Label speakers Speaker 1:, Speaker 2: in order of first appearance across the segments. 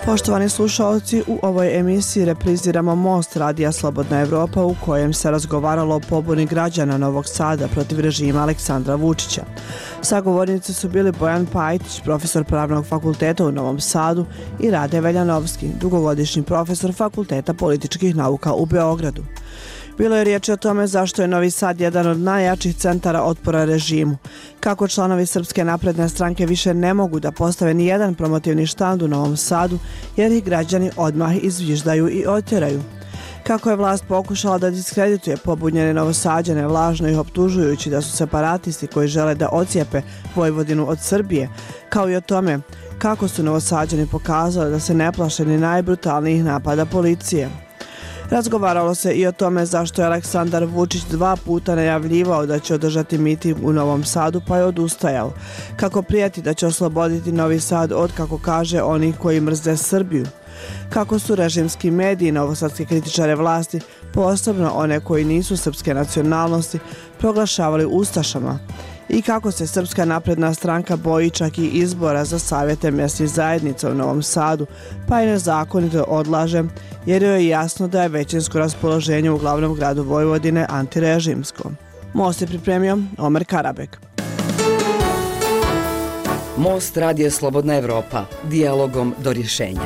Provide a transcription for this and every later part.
Speaker 1: Poštovani slušalci, u ovoj emisiji repriziramo Most Radija Slobodna Evropa u kojem se razgovaralo o pobuni građana Novog Sada protiv režima Aleksandra Vučića. Sagovornici su bili Bojan Pajtić, profesor Pravnog fakulteta u Novom Sadu, i Rade Veljanovski, dugogodišnji profesor Fakulteta političkih nauka u Beogradu. Bilo je riječi o tome zašto je Novi Sad jedan od najjačih centara otpora režimu, kako članovi Srpske napredne stranke više ne mogu da postave ni jedan promotivni štand u Novom Sadu jer ih građani odmah izviždaju i otjeraju. Kako je vlast pokušala da diskredituje pobunjene Novosađane, lažno ih optužujući da su separatisti koji žele da ocijepe Vojvodinu od Srbije, kao i o tome kako su Novosađani pokazali da se ne plaše ni najbrutalnijih napada policije. Razgovaralo se i o tome zašto je Aleksandar Vučić 2 puta najavljivao da će održati miting u Novom Sadu pa je odustajao, kako prijeti da će osloboditi Novi Sad od, kako kaže, onih koji mrze Srbiju, kako su režimski mediji novosadske kritičare vlasti, posebno one koji nisu srpske nacionalnosti, proglašavali ustašama, i kako se Srpska napredna stranka boji čak i izbora za savjete mjesnih zajednica u Novom Sadu, pa je nezakonito odlaže jer joj je jasno da je većinsko raspoloženje u glavnom gradu Vojvodine antirežimsko. Most je pripremio Omer Karabek.
Speaker 2: Most Radija Slobodna Evropa, dijalogom do rješenja.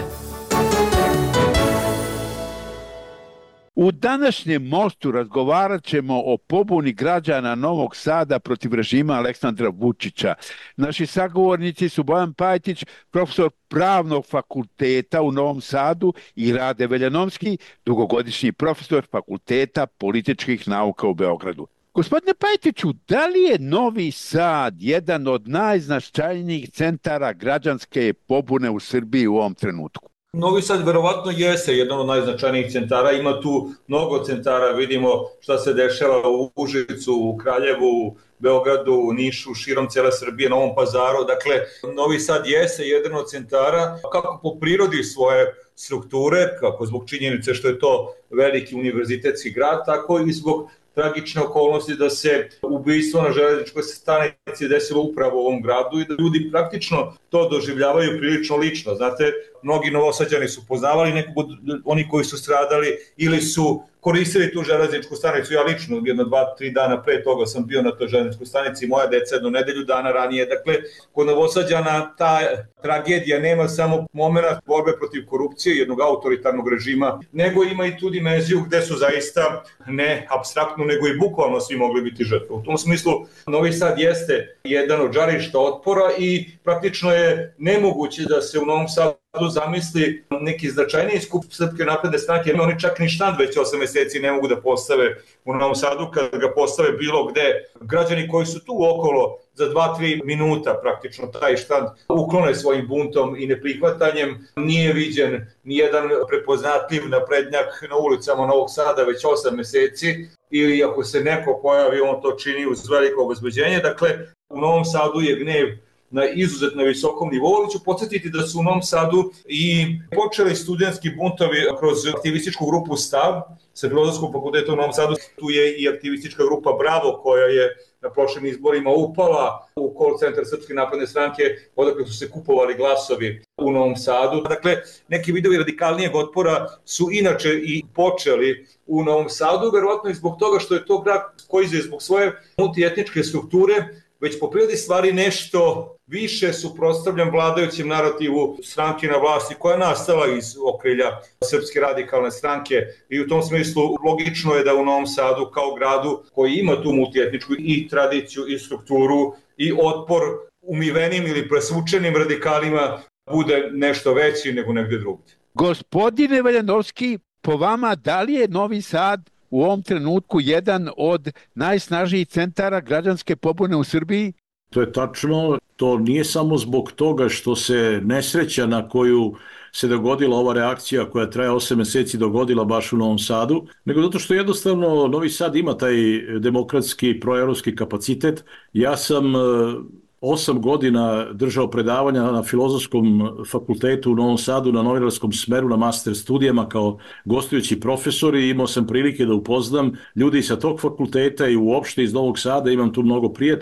Speaker 3: U današnjem Mostu razgovarat ćemo o pobuni građana Novog Sada protiv režima Aleksandra Vučića. Naši sagovornici su Bojan Pajtić, profesor Pravnog fakulteta u Novom Sadu, i Rade Veljanovski, dugogodišnji profesor Fakulteta političkih nauka u Beogradu. Gospodine Pajtiću, da li je Novi Sad jedan od najznačajnijih centara građanske pobune u Srbiji u ovom trenutku?
Speaker 4: Novi Sad verovatno jeste jedan od najznačajnijih centara, ima tu mnogo centara, vidimo šta se dešava u Užicu, u Kraljevu, Beogradu, Nišu, širom cijele Srbije, Novom Pazaru. Dakle, Novi Sad jeste jedan od centara, kako po prirodi svoje strukture, kako zbog činjenice što je to veliki univerzitetski grad, tako i zbog tragične okolnosti da se ubistvo na železničkoj stanici desilo upravo u ovom gradu i da ljudi praktično to doživljavaju prilično lično. Znate, mnogi Novosađani su poznavali nekog od oni koji su stradali ili su koristili tu železničku stanicu. Ja lično, 1, 2, 3 dana pre toga sam bio na toj železničkoj stanici, moja deca jednu nedelju dana ranije. Dakle, kod Novosađana ta tragedija nema samo moment borbe protiv korupcije, jednog autoritarnog režima, nego ima i tu dimenziju gde su zaista ne apstraktno, nego i bukvalno svi mogli biti žrtve. U tom smislu, Novi Sad jeste jedan od žarišta otpora i praktično je nemoguće da se u Novom Sadu zamisli neki značajniji skup Srpske napredne stranke. Oni čak ni štand već 8 meseci ne mogu da postave u Novom Sadu. Kad ga postave bilo gde, građani koji su tu okolo za 2-3 minuta praktično taj štand uklone svojim buntom i neprihvatanjem. Nije viđen nijedan prepoznatljiv naprednjak na ulicama Novog Sada već 8 meseci, ili ako se neko pojavi, on to čini uz veliko obezbeđenje. Dakle, u Novom Sadu je gnev na izuzetno visokom nivou, ali ću podsjetiti da su u Novom Sadu i počeli studentski buntovi kroz aktivističku grupu Stav sa Filozofskog fakulteta u Novom Sadu. Tu je i aktivistička grupa Bravo, koja je na prošlim izborima upala u call centar Srpske napredne stranke, odakle su se kupovali glasovi u Novom Sadu. Dakle, neki vidovi radikalnijeg otpora su inače i počeli u Novom Sadu, verovatno i zbog toga što je to grad koji je zbog svoje multietničke strukture već po prirodi stvari nešto više suprotstavljan vladajućem narativu stranke na vlasti koja je nastala iz okrilja Srpske radikalne stranke, i u tom smislu logično je da u Novom Sadu kao gradu koji ima tu multietničku i tradiciju i strukturu i otpor umivenim ili presvučenim radikalima bude nešto veći nego negde drugdje.
Speaker 3: Gospodine Veljanovski, po vama, da li je Novi Sad u ovom trenutku jedan od najsnažnijih centara građanske pobune u Srbiji?
Speaker 5: To je tačno. To nije samo zbog toga što se nesreća na koju se dogodila ova reakcija koja traje 8 meseci dogodila baš u Novom Sadu, nego zato što jednostavno Novi Sad ima taj demokratski, proevropski kapacitet. Ja sam 8 godina držao predavanja na Filozofskom fakultetu u Novom Sadu na novinarskom smeru na master studijama kao gostujući profesor i imao sam prilike da upoznam ljudi sa tog fakulteta i uopšte iz Novog Sada, imam tu mnogo prijatelja.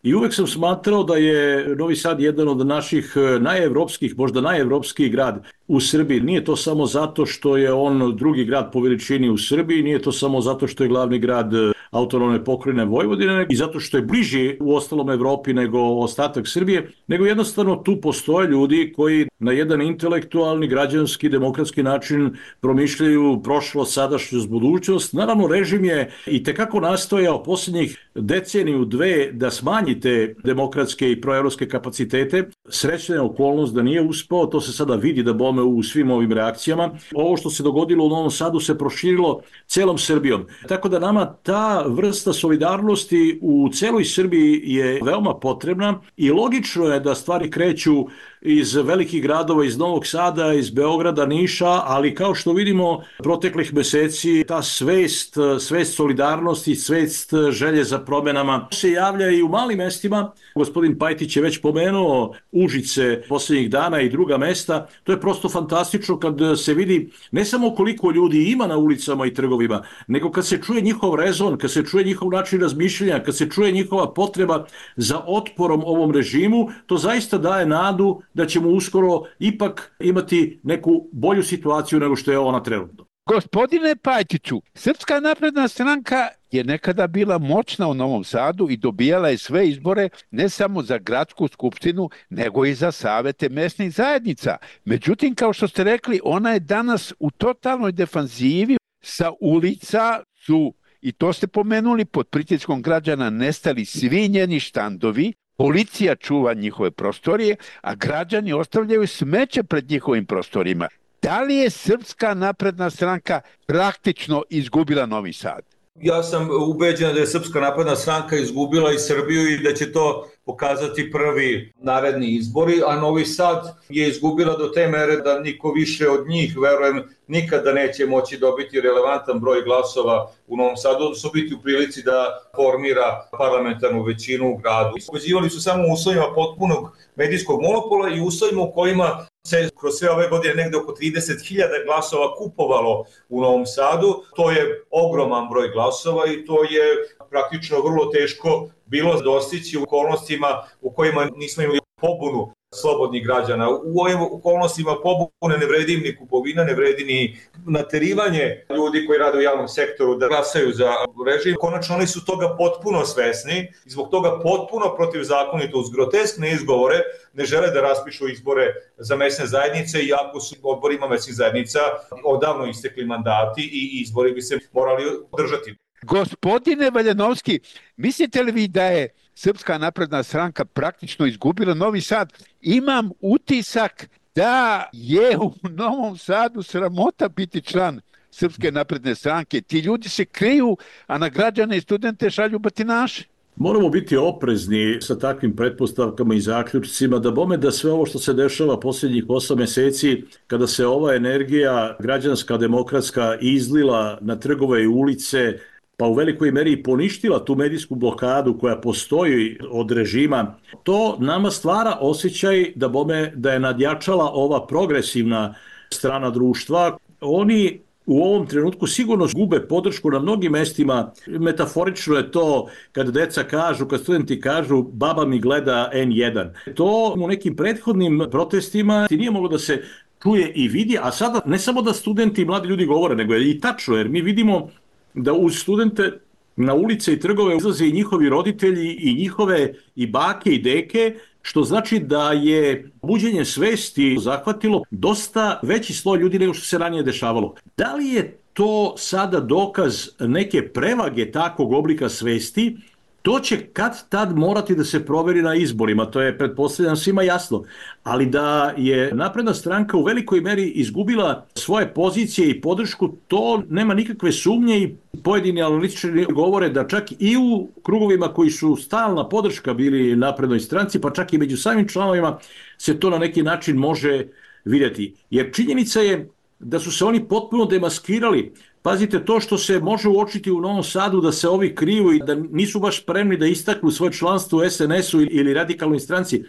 Speaker 5: I uvek sam smatrao da je Novi Sad jedan od naših najevropskih, možda najevropskiji grad u Srbiji. Nije to samo zato što je on drugi grad po veličini u Srbiji, nije to samo zato što je glavni grad autonomne pokrajine Vojvodine i zato što je bliži u ostalom Evropi nego ostatak Srbije, nego jednostavno tu postoje ljudi koji na jedan intelektualni, građanski, demokratski način promišljaju prošlost, sadašnjost, budućnost. Naravno, režim je i tekako nastojao posljednjih deceniju, dve da smanji te demokratske i proevropske kapacitete. Srećna je okolnost da nije uspeo, to se sada vidi da bome u svim ovim reakcijama. Ovo što se dogodilo u Novom Sadu se proširilo celom Srbijom. Tako da nama ta vrsta solidarnosti u celoj Srbiji je veoma potrebna i logično je da stvari kreću iz velikih gradova, iz Novog Sada, iz Beograda, Niša, ali kao što vidimo proteklih meseci, ta svest solidarnosti, svest želje za promenama se javlja i u malim mestima. Gospodin Pajtić je već pomenuo Užice poslednjih dana i druga mesta. To je prosto fantastično kad se vidi ne samo koliko ljudi ima na ulicama i trgovima, nego kad se čuje njihov rezon, kad se čuje njihov način razmišljanja, kad se čuje njihova potreba za otporom ovom režimu, to zaista daje nadu da ćemo uskoro ipak imati neku bolju situaciju nego što je ona trenutno.
Speaker 3: Gospodine Pajtiću, Srpska napredna stranka je nekada bila moćna u Novom Sadu i dobijala je sve izbore ne samo za gradsku skupštinu, nego i za savete mesnih zajednica. Međutim, kao što ste rekli, ona je danas u totalnoj defanzivi. Sa ulica su, i to ste pomenuli, pod pritiskom građana nestali svi njeni štandovi, policija čuva njihove prostorije, a građani ostavljaju smeće pred njihovim prostorima. Da li je Srpska napredna stranka praktično izgubila Novi Sad?
Speaker 4: Ja sam ubeđen da je Srpska napredna stranka izgubila i Srbiju i da će to pokazati prvi naredni izbori, a Novi Sad je izgubila do te mere da niko više od njih, verujem, nikada neće moći dobiti relevantan broj glasova u Novom Sadu, odnosno biti u prilici da formira parlamentarnu većinu u gradu. Povezivali su samo u uslovima potpunog medijskog monopola i uslovima u kojima se kroz sve ove godine negde oko 30.000 glasova kupovalo u Novom Sadu. To je ogroman broj glasova i to je praktično vrlo teško bilo dostići u okolnostima u kojima nismo imali pobunu slobodnih građana. U ovim okolnostima pobune ne vredi ni kupovina, ne vredi ni naterivanje ljudi koji rade u javnom sektoru da glasaju za režim. Konačno oni su toga potpuno svesni i zbog toga potpuno protivzakonito uz groteskne izgovore ne žele da raspišu izbore za mesne zajednice, iako su odborima mesnih zajednica odavno istekli mandati i izbori bi se morali održati.
Speaker 3: Gospodine Valjanovski, mislite li vi da je Srpska napredna stranka praktično izgubila Novi Sad? Imam utisak da je u Novom Sadu sramota biti član Srpske napredne stranke. Ti ljudi se kriju, a na građane i studente šalju batinaše.
Speaker 5: Moramo biti oprezni sa takvim pretpostavkama i zaključcima da bome da sve ovo što se dešava posljednjih 8 meseci, kada se ova energija građanska, demokratska izlila na trgove i ulice, pa u velikoj meri poništila tu medijsku blokadu koja postoji od režima, to nama stvara osjećaj da bome da je nadjačala ova progresivna strana društva. Oni u ovom trenutku sigurno gube podršku na mnogim mestima. Metaforično je to kad deca kažu, kad studenti kažu baba mi gleda N1. To u nekim prethodnim protestima nije moglo da se čuje i vidi, a sada ne samo da studenti i mladi ljudi govore, nego je i tačno, jer mi vidimo da uz studente na ulice i trgove izlaze i njihovi roditelji i njihove i bake i deke, što znači da je buđenje svesti zahvatilo dosta veći sloj ljudi nego što se ranije dešavalo. Da li je to sada dokaz neke prevage takvog oblika svesti? To će kad tad morati da se proveri na izborima, to je pretpostavljam svima jasno, ali da je napredna stranka u velikoj meri izgubila svoje pozicije i podršku, to nema nikakve sumnje i pojedini analitičari govore da čak i u krugovima koji su stalna podrška bili naprednoj stranci, pa čak i među samim članovima se to na neki način može vidjeti. Jer činjenica je da su se oni potpuno demaskirali. Pazite, to što se može uočiti u Novom Sadu da se ovi kriju i da nisu baš spremni da istaknu svoje članstvo u SNS-u ili radikalnoj stranci,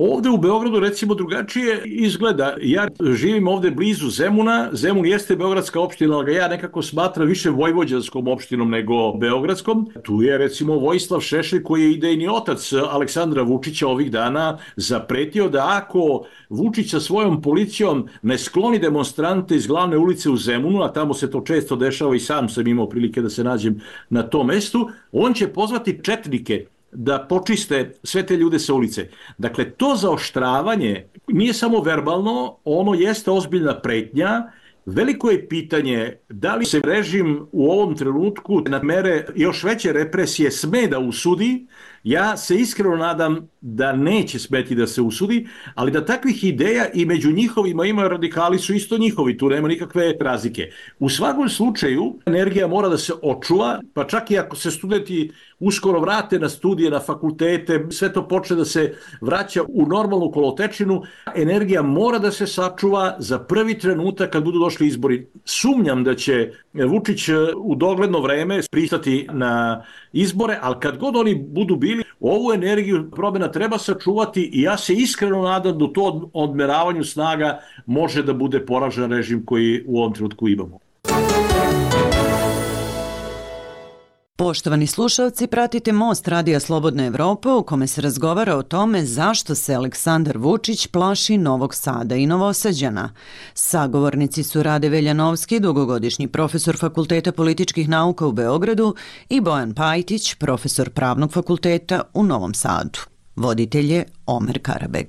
Speaker 5: Ovde u Beogradu recimo drugačije izgleda. Ja živim ovde blizu Zemuna. Zemun jeste beogradska opština, ali ga ja nekako smatram više vojvođanskom opštinom nego beogradskom. Tu je recimo Vojislav Šešelj, koji je idejni otac Aleksandra Vučića, ovih dana zapretio da ako Vučić sa svojom policijom ne skloni demonstrante iz glavne ulice u Zemunu, a tamo se to često dešava i sam sam imao prilike da se nađem na tom mestu, on će pozvati četnike da počiste sve te ljude sa ulice. Dakle, to zaoštravanje nije samo verbalno, ono jeste ozbiljna pretnja. Veliko je pitanje da li se režim u ovom trenutku na mere još veće represije sme da usudi. Ja se iskreno nadam da neće smeti da se usudi, ali da takvih ideja i među njihovima ima, radikali su isto njihovi, tu nema nikakve razlike. U svakom slučaju energija mora da se očuva, pa čak i ako se studenti uskoro vrate na studije, na fakultete, sve to počne da se vraća u normalnu kolotečinu, energija mora da se sačuva za prvi trenutak kad budu došli izbori. Sumnjam da će Vučić u dogledno vreme pristati na izbore, ali kad god oni budu bili, ovu energiju promena treba sačuvati i ja se iskreno nadam da u to odmeravanju snaga može da bude poražen režim koji u ovom trenutku imamo.
Speaker 6: Poštovani slušalci, pratite Most Radija Slobodna Evropa u kome se razgovara o tome zašto se Aleksandar Vučić plaši Novog Sada i Novosađana. Sagovornici su Rade Veljanovski, dugogodišnji profesor Fakulteta političkih nauka u Beogradu, i Bojan Pajtić, profesor Pravnog fakulteta u Novom Sadu. Voditelj je Omer Karabeg.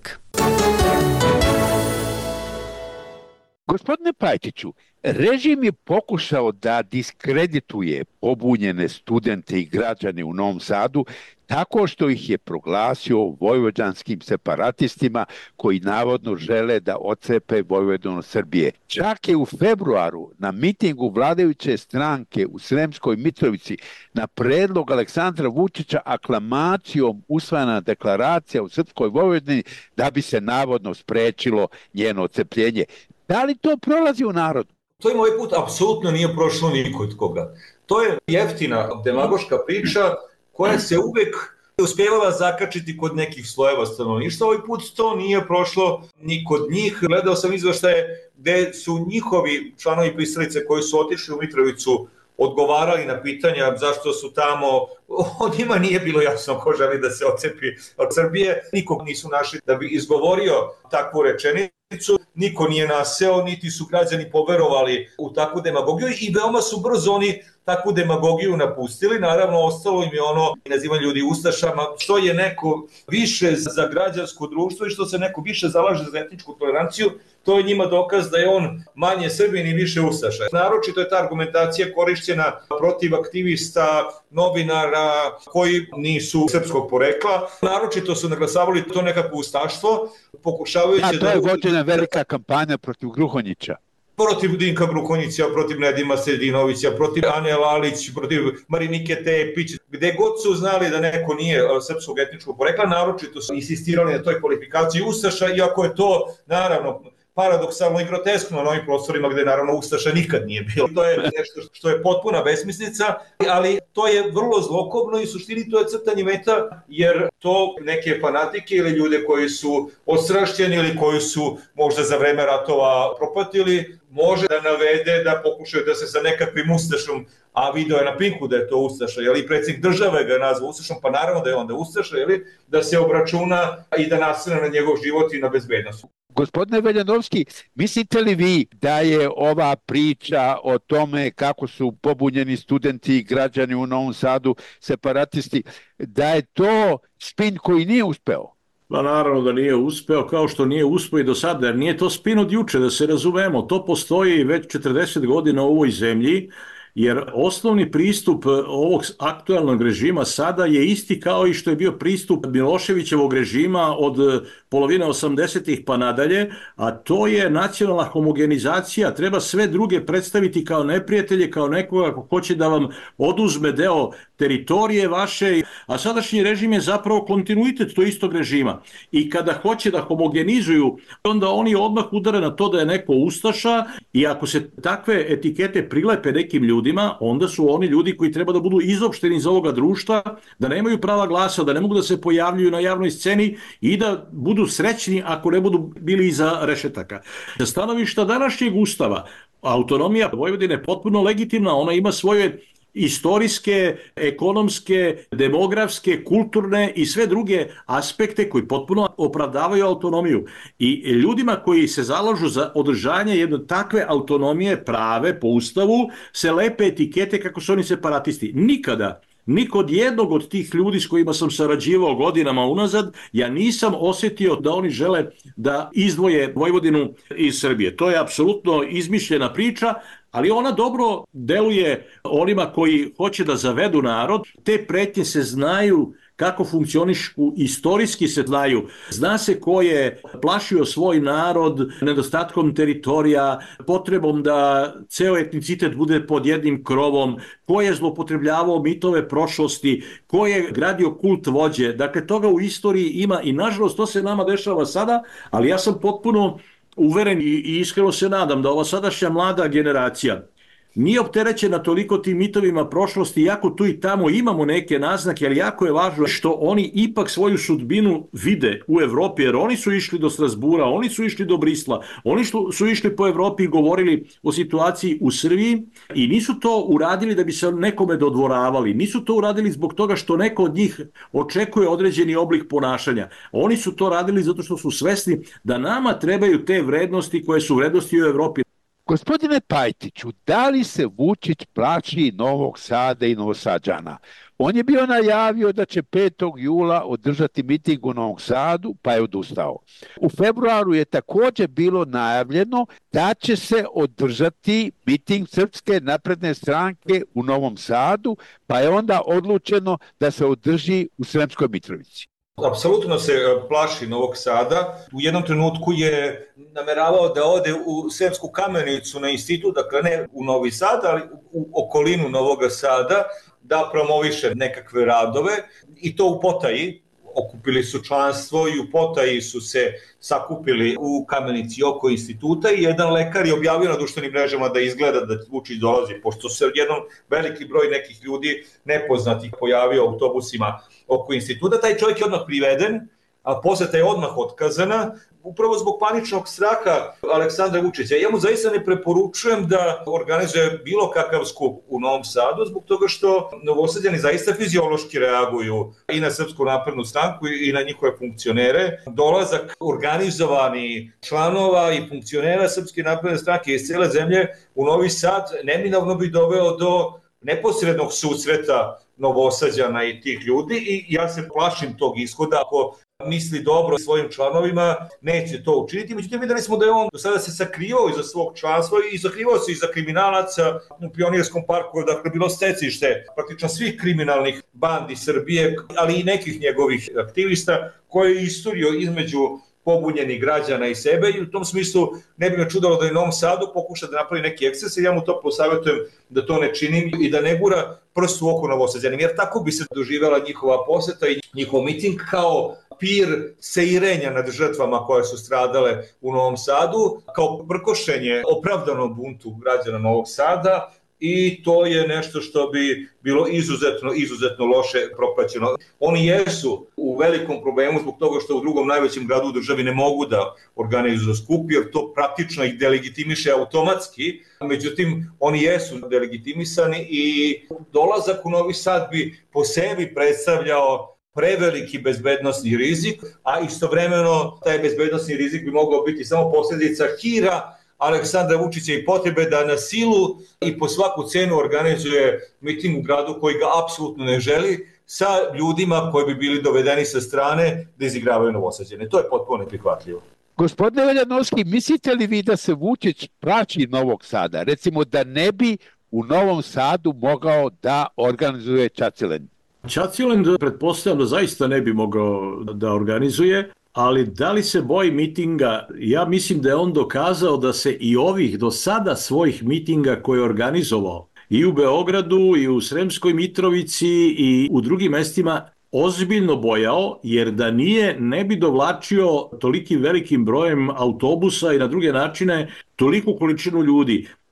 Speaker 3: Gospodine Pajtiću, režim je pokušao da diskredituje pobunjene studente i građane u Novom Sadu tako što ih je proglasio vojvođanskim separatistima koji navodno žele da otcepe Vojvodinu od Srbije. Čak je u februaru na mitingu vladajuće stranke u Sremskoj Mitrovici na predlog Aleksandra Vučića aklamacijom usvojena deklaracija u Srpskoj Vojvodini da bi se navodno sprečilo njeno otcepljenje. Da li to prolazi u narodu?
Speaker 4: To im ovaj put apsolutno nije prošlo nikod koga. To je jeftina demagoška priča koja se uvek uspevala zakačiti kod nekih slojeva stanovništva. Ovaj put to nije prošlo ni kod njih. Gledao sam izveštaje gde su njihovi članovi pristalice koji su otišli u Mitrovicu odgovarali na pitanja zašto su tamo, od njima nije bilo jasno ko želi da se otcepi od Srbije. Nikog nisu našli da bi izgovorio takvu rečenicu, niko nije naseo, niti su građani poverovali u takvu demagogiju i veoma su brzo oni takvu demagogiju napustili. Naravno, ostalo im je ono nazivanje ljudi ustašama, što je neko više za građansko društvo i što se neko više zalaže za etničku toleranciju, to je njima dokaz da je on manje Srbin i više ustaša. Naročito je ta argumentacija korišćena protiv aktivista, novinara koji nisu srpskog porekla. Naročito su naglasavali to nekako ustaštvo, pokušavajući
Speaker 3: to je vođena velika kampanja protiv Gruhonjića.
Speaker 4: Protiv Dinka Gruhonjića, protiv Nedima Sedinovića, protiv Ane Lalić, protiv Marinike Tepić, gde god su znali da neko nije srpskog etničkog porekla, naročito su insistirali na toj kvalifikaciji ustaša, iako je to, naravno, paradoksalno i groteskno na ovim prostorima gde naravno ustaša nikad nije bilo. To je nešto što je potpuna besmislica, ali to je vrlo zlokobno i u suštini to je crtanje meta, jer to neke fanatike ili ljude koji su odstrašćeni ili koji su možda za vreme ratova propatili, može da navede da pokušaju da se sa nekakvim ustašom, a video je na Pinku da je to ustaša, i predsjednik države ga je nazvao ustašom, pa naravno da je onda ustaša, da se obračuna i da nasrne na njegov život i na bezbednost.
Speaker 3: Gospodine Veljanovski, mislite li vi da je ova priča o tome kako su pobunjeni studenti i građani u Novom Sadu separatisti, da je to spin koji nije uspeo?
Speaker 5: Pa naravno da nije uspeo, kao što nije uspeo i do sada, jer nije to spin od juče, da se razumemo. To postoji već 40 godina u ovoj zemlji, jer osnovni pristup ovog aktualnog režima sada je isti kao i što je bio pristup Miloševićevog režima od polovine 80-ih pa nadalje, a to je nacionalna homogenizacija. Treba sve druge predstaviti kao neprijatelje, kao nekoga ko hoće da vam oduzme deo teritorije vaše, a sadašnji režim je zapravo kontinuitet tog istog režima. I kada hoće da homogenizuju, onda oni odmah udare na to da je neko ustaša i ako se takve etikete prilepe nekim ljudima, ljudima, onda su oni ljudi koji treba da budu izopšteni iz ovoga društva, da nemaju prava glasa, da ne mogu da se pojavljuju na javnoj sceni i da budu srećni ako ne budu bili iza rešetaka. Sa stanovišta današnjeg ustava, autonomija Vojvodine je potpuno legitimna, ona ima svoje istorijske, ekonomske, demografske, kulturne i sve druge aspekte koji potpuno opravdavaju autonomiju. I ljudima koji se zalažu za održanje jedne takve autonomije prave po ustavu se lepe etikete kako su oni separatisti. Nikada ni kod jednog od tih ljudi s kojima sam sarađivao godinama unazad, ja nisam osjetio da oni žele da izdvoje Vojvodinu iz Srbije. To je apsolutno izmišljena priča, ali ona dobro deluje onima koji hoće da zavedu narod. Te pretnje se znaju kako funkcionišu, istorijski se znaju. Zna se ko je plašio svoj narod nedostatkom teritorija, potrebom da ceo etnicitet bude pod jednim krovom, ko je zloupotrebljavao mitove prošlosti, ko je gradio kult vođe. Dakle, toga u istoriji ima i nažalost to se nama dešava sada, ali ja sam potpuno uveren i iskreno se nadam da ova sadašnja mlada generacija nije opterećena toliko tim mitovima prošlosti, iako tu i tamo imamo neke naznake, ali jako je važno što oni ipak svoju sudbinu vide u Evropi, jer oni su išli do Strasbura, oni su išli do Brisla, oni su išli po Evropi i govorili o situaciji u Srbiji i nisu to uradili da bi se nekome dodvoravali, nisu to uradili zbog toga što neko od njih očekuje određeni oblik ponašanja. Oni su to radili zato što su svesni da nama trebaju te vrednosti koje su vrednosti u Evropi.
Speaker 3: Gospodine Pajtiću, da li se Vučić plaši Novog Sada i Novosađana? On je bio najavio da će 5. jula održati miting u Novom Sadu, pa je odustao. U februaru je također bilo najavljeno da će se održati miting Srpske napredne stranke u Novom Sadu, pa je onda odlučeno da se održi u Sremskoj Mitrovici.
Speaker 4: Apsolutno se plaši Novog Sada. U jednom trenutku je nameravao da ode u Sremsku Kamenicu na institut, dakle ne u Novi Sad, ali u okolinu Novog Sada, da promoviše nekakve radove i to u potaji. Okupili su članstvo i u potaji su se sakupili u Kamenici oko instituta i jedan lekar je objavio na društvenim mrežama da izgleda da Vučić dolazi, pošto se jednom veliki broj nekih ljudi nepoznatih pojavio u autobusima oko instituta. Taj čovjek je odmah priveden, a poseta je odmah otkazana, upravo zbog paničnog straha Aleksandra Vučića. Ja mu zaista ne preporučujem da organizuje bilo kakav skup u Novom Sadu, zbog toga što Novosađani zaista fiziološki reaguju i na Srpsku naprednu stranku i na njihove funkcionere. Dolazak organizovani članova i funkcionera Srpske napredne stranke iz cele zemlje u Novi Sad neminovno bi doveo do neposrednog susreta Novosađana i tih ljudi i ja se plašim tog ishoda. Ako misli dobro svojim članovima, neće to učiniti. Međutim, videli smo da je on do sada se sakrivao iza svog članstva i sakrivao se iza kriminalaca u Pionirskom parku, dakle bilo stecište praktično svih kriminalnih bandi Srbije, ali i nekih njegovih aktivista koje je isturio između pobunjenih građana i sebe i u tom smislu ne bi me čudalo da i u Novom Sadu pokuša da napravi neki eksces i ja mu to posavjetujem da to ne činim i da ne gura prst u oko Novosađanim, jer tako bi se doživjela njihova poseta i njihov miting kao pir seirenja nad žrtvama koje su stradale u Novom Sadu, kao prkošenje opravdanom buntu građana Novog Sada i to je nešto što bi bilo izuzetno loše propraćeno. Oni jesu u velikom problemu zbog toga što u drugom najvećem gradu u državi ne mogu da organizuju skup, jer to praktično ih delegitimiše automatski. Međutim, oni jesu delegitimisani i dolazak u Novi Sad bi po sebi predstavljao preveliki bezbednosni rizik, a istovremeno taj bezbednosni rizik bi mogao biti samo posljedica hira Aleksandra Vučića i potrebe da na silu i po svaku cenu organizuje miting u gradu koji ga apsolutno ne želi, sa ljudima koji bi bili dovedeni sa strane da izigravaju Novosađane. To je potpuno neprihvatljivo.
Speaker 3: Gospodine Veljanovski, mislite li vi da se Vučić plaši Novog Sada? Recimo da ne bi u Novom Sadu mogao da organizuje Čacilend?
Speaker 5: Čacilend pretpostavljam da zaista ne bi mogao da organizuje, ali da li se boji mitinga? Ja mislim da je on dokazao da se i ovih do sada svojih mitinga koje je organizovao i u Beogradu i u Sremskoj Mitrovici i u drugim mestima ozbiljno bojao, jer da nije ne bi dovlačio tolikim velikim brojem autobusa i na druge načine toliku količinu ljudi.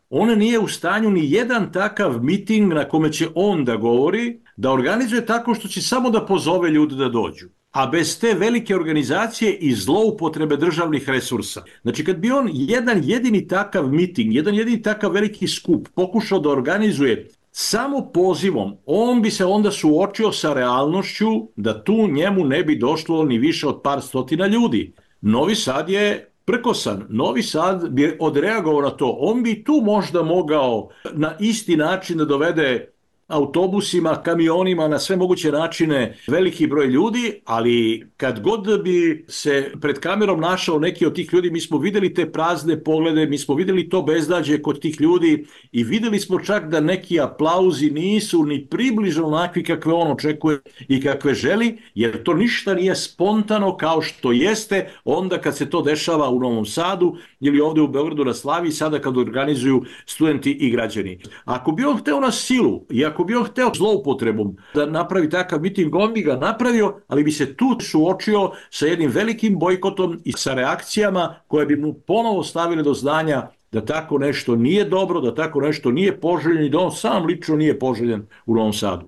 Speaker 5: on nije u stanju ni jedan takav miting na kome će on da govori, da organizuje tako što će samo da pozove ljude da dođu. A bez te velike organizacije i zloupotrebe državnih resursa. Znači, kad bi on jedan jedini takav miting, jedan jedini takav veliki skup pokušao da organizuje samo pozivom, on bi se onda suočio sa realnošću da tu njemu ne bi došlo ni više od par stotina ljudi. Novi Sad je prkosan. Novi Sad bi odreagovao na to. On bi tu možda mogao na isti način da dovede autobusima, kamionima, na sve moguće načine veliki broj ljudi, ali kad god bi se pred kamerom našao neki od tih ljudi, mi smo videli te prazne poglede, mi smo videli to bezdađe kod tih ljudi i videli smo čak da neki aplauzi nisu ni približno onakvi kakve on očekuje i kakve želi, jer to ništa nije spontano kao što jeste onda kad se to dešava u Novom Sadu ili ovde u Beogradu na Slaviji, sada kad organizuju studenti i građani. Ako bi on hteo na silu i ako bi on hteo zloupotrebom da napravi takav miting, on bi ga napravio, ali bi se tu suočio sa jednim velikim bojkotom i sa reakcijama koje bi mu ponovo stavile do znanja da tako nešto nije dobro, da tako nešto nije poželjeno i da on sam lično nije poželjen u Novom Sadu.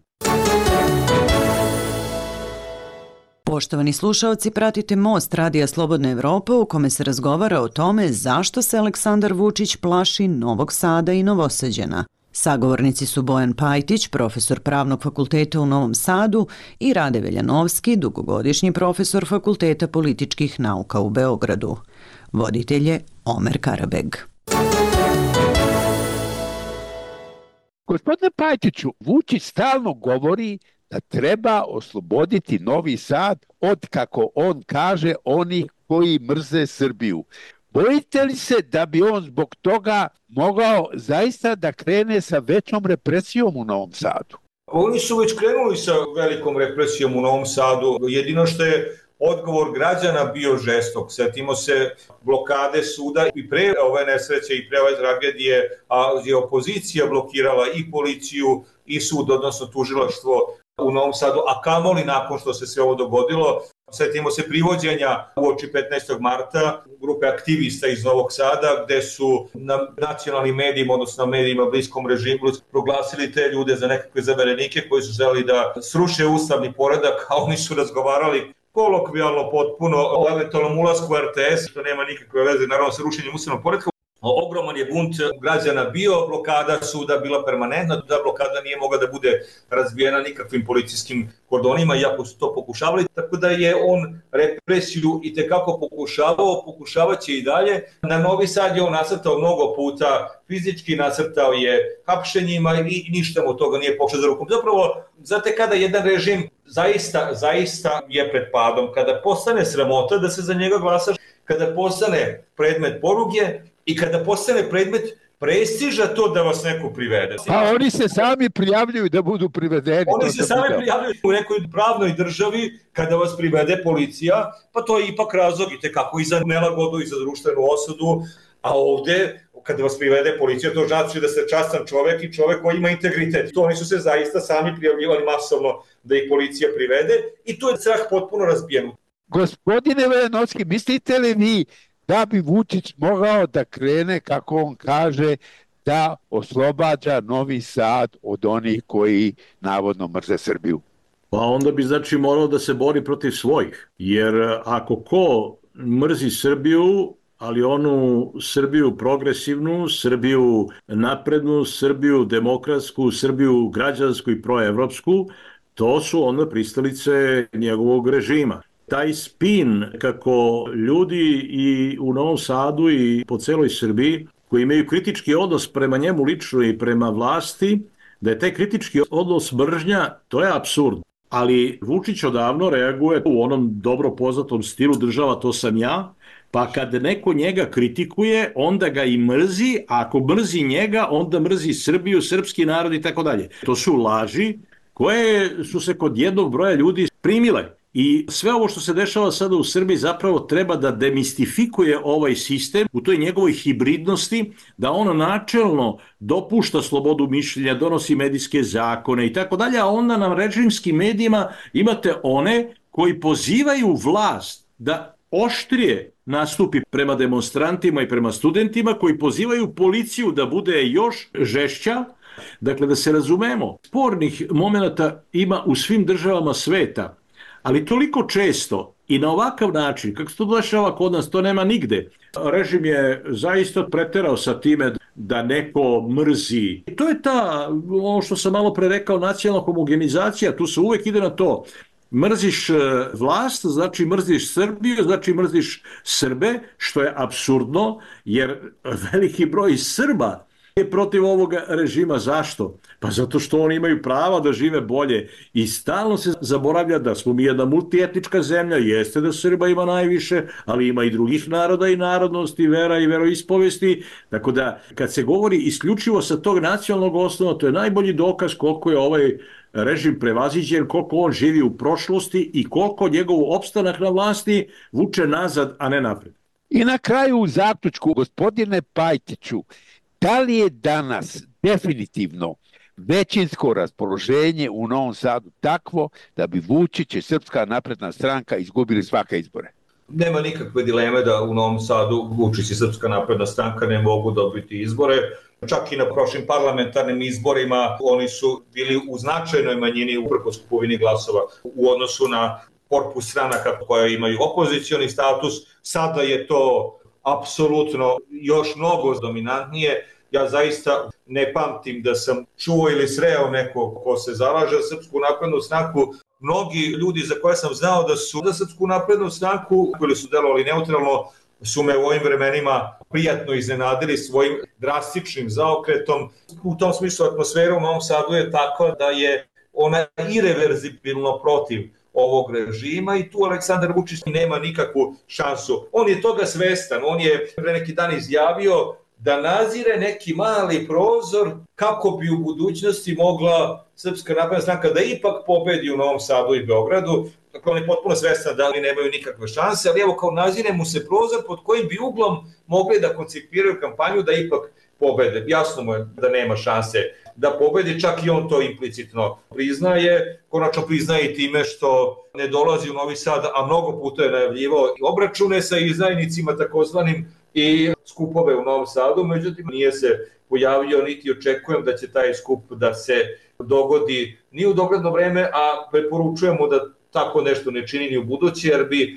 Speaker 6: Poštovani slušaoci, pratite Most Radija Slobodna Evropa u kome se razgovara o tome zašto se Aleksandar Vučić plaši Novog Sada i Novosađana. Sagovornici su Bojan Pajtić, profesor Pravnog fakulteta u Novom Sadu, i Rade Veljanovski, dugogodišnji profesor Fakulteta političkih nauka u Beogradu. Voditelj je Omer Karabeg.
Speaker 3: Gospodine Pajtiću, Vučić stalno govori da treba osloboditi Novi Sad od, kako on kaže, onih koji mrze Srbiju. Bojite li se da bi on zbog toga mogao zaista da krene sa većom represijom u Novom Sadu?
Speaker 4: Oni su već krenuli sa velikom represijom u Novom Sadu. Jedino što je odgovor građana bio žestok. Sjetimo se blokade suda i pre ove nesreće i pre ove tragedije, a je opozicija blokirala i policiju i sud, odnosno tužilaštvo u Novom Sadu, a kamoli nakon što se sve ovo dogodilo. Sjetimo se privođenja uoči 15. marta grupe aktivista iz Novog Sada, gde su na nacionalnim medijima, odnosno na medijima bliskom režimu, proglasili te ljude za nekakve zaverenike koji su želi da sruše ustavni poredak, a oni su razgovarali kolokvijalno potpuno o eventualnom ulasku u RTS, što nema nikakve veze naravno sa rušenjem ustavnog poredka. Ogroman je bunt građana bio, blokada suda bila permanentna, da blokada nije mogla da bude razbijena nikakvim policijskim kordonima, iako su to pokušavali, tako da je on represiju i tekako pokušavaće i dalje. Na Novi Sad je on nasrtao mnogo puta, fizički nasrtao je hapšenjima i ništa mu toga nije pokušao za rukom. Zapravo, znate kada jedan režim zaista je pred padom, kada postane sramota da se za njega glasaš, kada postane predmet poruge, i kada postane predmet prestiža to da vas neko privede.
Speaker 3: Pa oni se sami prijavljuju da budu privedeni.
Speaker 4: Oni se sami prijavljuju u nekoj pravnoj državi kada vas privede policija, pa to je ipak razlog i tekako i za nelagodu i za društvenu osudu, a ovde kada vas privede policija, to znači da ste častan čovek i čovek koji ima integritet. To oni su se zaista sami prijavljivali masovno da ih policija privede i tu je strah potpuno razbijen.
Speaker 3: Gospodine Veljanovski, mislite li vi da bi Vučić mogao da krene, kako on kaže, da oslobađa Novi Sad od onih koji navodno mrze Srbiju?
Speaker 5: Pa onda bi znači morao da se bori protiv svojih, jer ako ko mrzi Srbiju, ali onu Srbiju progresivnu, Srbiju naprednu, Srbiju demokratsku, Srbiju građansku i proevropsku, to su onda pristalice njegovog režima. Taj spin kako ljudi i u Novom Sadu i po celoj Srbiji koji imaju kritički odnos prema njemu lično i prema vlasti, da je taj kritički odnos mržnja, to je apsurd. Ali Vučić odavno reaguje u onom dobro poznatom stilu država to sam ja, pa kad neko njega kritikuje, onda ga i mrzi, a ako mrzi njega, onda mrzi Srbiju, srpski narod i tako dalje. To su laži koje su se kod jednog broja ljudi primile. I sve ovo što se dešava sada u Srbiji zapravo treba da demistifikuje ovaj sistem u toj njegovoj hibridnosti, da on načelno dopušta slobodu mišljenja, donosi medijske zakone i tako dalje, a onda na režimskim medijima imate one koji pozivaju vlast da oštrije nastupi prema demonstrantima i prema studentima koji pozivaju policiju da bude još žešća. Dakle, da se razumemo, spornih momenata ima u svim državama sveta, ali toliko često i na ovakav način, kako se to dešava kod nas, to nema nigde. Režim je zaista preterao sa time da neko mrzi. To je ono što sam malo pre rekao, nacionalna homogenizacija, tu se uvek ide na to. Mrziš vlast, znači mrziš Srbiju, znači mrziš Srbe, što je apsurdno, jer veliki broj Srba je protiv ovoga režima. Zašto? Pa zato što oni imaju prava da žive bolje i stalno se zaboravlja da smo mi jedna multietnička zemlja, jeste da Srba ima najviše, ali ima i drugih naroda i narodnosti, vera i veroispovesti, tako da kad se govori isključivo sa tog nacionalnog osnova, to je najbolji dokaz koliko je ovaj režim prevaziđen, koliko on živi u prošlosti i koliko njegov opstanak na vlasti vuče nazad, a ne napred.
Speaker 3: I na kraju u zaključku, gospodine Pajtiću, da li je danas definitivno većinsko raspoloženje u Novom Sadu takvo da bi Vučić i Srpska napredna stranka izgubili svake izbore?
Speaker 4: Nema nikakve dileme da u Novom Sadu Vučić i Srpska napredna stranka ne mogu dobiti izbore. Čak i na prošlim parlamentarnim izborima oni su bili u značajnoj manjini uprkos kupovini glasova u odnosu na korpus stranaka koje imaju opozicioni status. Sada je to apsolutno još mnogo dominantnije. Ja zaista ne pamtim da sam čuo ili sreo nekog ko se zalaže za Srpsku naprednu stranku. Mnogi ljudi za koje sam znao da su za Srpsku naprednu stranku ili su delovali neutralno su me u ovim vremenima prijatno iznenadili svojim drastičnim zaokretom. U tom smislu atmosfera u Novom Sadu je takva da je ona irreverzibilno protiv ovog režima i tu Aleksandar Vučić nema nikakvu šansu. On je toga svestan, on je pre neki dan izjavio da nazire neki mali prozor kako bi u budućnosti mogla Srpska napredna stranka da ipak pobedi u Novom Sadu i Beogradu. Dakle, on je potpuno svestan da li nemaju nikakve šanse, ali evo kao nazire mu se prozor pod kojim bi uglom mogli da koncipiraju kampanju da ipak pobede. Jasno mu je da nema šanse da pobedi, čak i on to implicitno priznaje. Konačno priznaje i time što ne dolazi u Novi Sad, a mnogo puta je najavljivao obračune sa izdajnicima takozvanim i skupove u Novom Sadu, međutim nije se pojavio niti očekujem da će taj skup da se dogodi ni u dogledno vreme, a preporučujemo da tako nešto ne čini ni u budući, jer bi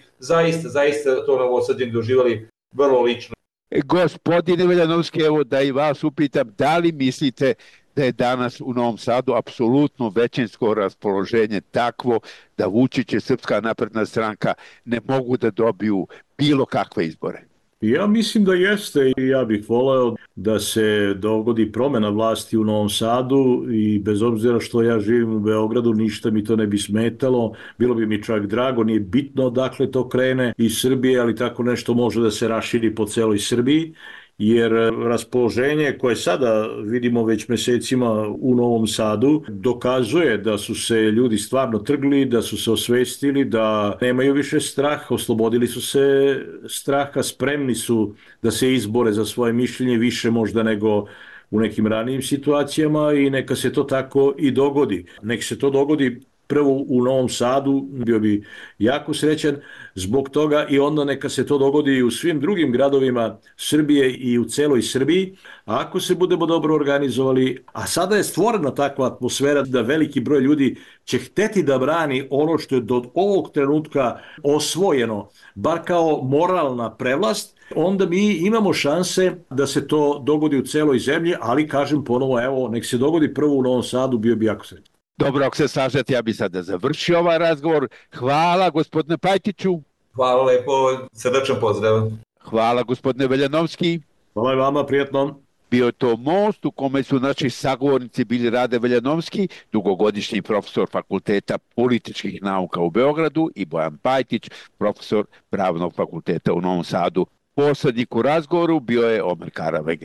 Speaker 4: zaista to Novosađani doživali vrlo lično.
Speaker 3: Gospodine Veljanovski, evo da i vas upitam, da li mislite da je danas u Novom Sadu apsolutno većinsko raspoloženje takvo da Vučić i Srpska napredna stranka ne mogu da dobiju bilo kakve izbore?
Speaker 5: Ja mislim da jeste i ja bih voleo da se dogodi promena vlasti u Novom Sadu i bez obzira što ja živim u Beogradu, ništa mi to ne bi smetalo, bilo bi mi čak drago, nije bitno odakle to krene iz Srbije, ali tako nešto može da se raširi po celoj Srbiji, jer raspoloženje koje sada vidimo već mesecima u Novom Sadu dokazuje da su se ljudi stvarno trgli, da su se osvestili, da nemaju više strah, oslobodili su se straha, spremni su da se izbore za svoje mišljenje više možda nego u nekim ranijim situacijama i neka se to tako i dogodi. Nek se to dogodi prvo u Novom Sadu, bio bi jako srećan zbog toga i onda neka se to dogodi i u svim drugim gradovima Srbije i u celoj Srbiji. A ako se budemo dobro organizovali, a sada je stvorena takva atmosfera da veliki broj ljudi će hteti da brani ono što je do ovog trenutka osvojeno, bar kao moralna prevlast, onda mi imamo šanse da se to dogodi u celoj zemlji, ali kažem ponovo, evo, nek se dogodi prvo u Novom Sadu, bio bi jako srećan.
Speaker 3: Dobro, ako se slažete, ja bih sada završio ovaj razgovor. Hvala, gospodine Pajtiću.
Speaker 4: Hvala lepo, srdačan pozdrav.
Speaker 3: Hvala, gospodine Veljanovski.
Speaker 5: Hvala i vama, prijatno.
Speaker 3: Bio je to Most u kome su naši sagovornici bili Rade Veljanovski, dugogodišnji profesor Fakulteta političkih nauka u Beogradu, i Bojan Pajtić, profesor Pravnog fakulteta u Novom Sadu. Poslednik u razgovoru bio je Omer Karaveg.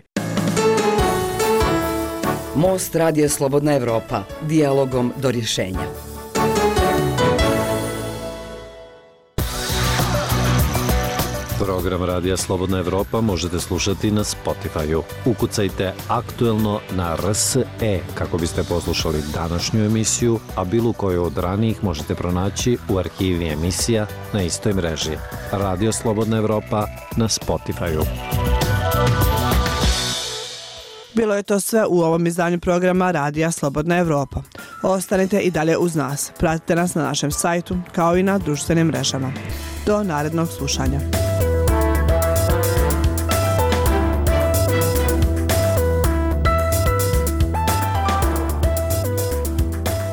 Speaker 2: Most Radija Slobodna Evropa, dijalogom do rješenja.
Speaker 7: Program Radija Slobodna Evropa možete slušati na Spotify-u. Ukucajte Aktuelno na RSE kako biste poslušali današnju emisiju, a bilo koju od ranijih možete pronaći u arhivi emisija na istoj mreži. Radio Slobodna Evropa na Spotify-u.
Speaker 1: Bilo je to sve u ovom izdanju programa Radija Slobodna Evropa. Ostanite i dalje uz nas. Pratite nas na našem sajtu kao i na društvenim mrežama. Do narednog slušanja.